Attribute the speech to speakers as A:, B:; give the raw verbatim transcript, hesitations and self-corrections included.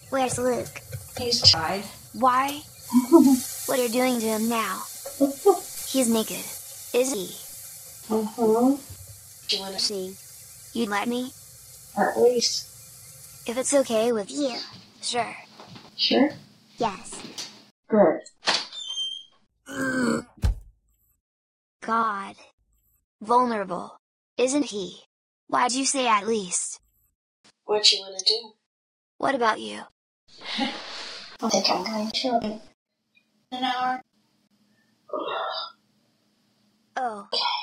A: Where's Luke?
B: He's tried.
A: Why? What are you doing to him now? He's naked, isn't he?
B: Uh-huh. Do you want to see?
A: You'd let me?
B: At least.
A: If it's okay with you. Sure.
B: Sure?
A: Yes.
B: Good.
A: God. Vulnerable, isn't he? Why'd you say at least?
B: What you want to do?
A: What about you?
B: I think I'm going to in an hour.
A: Oh.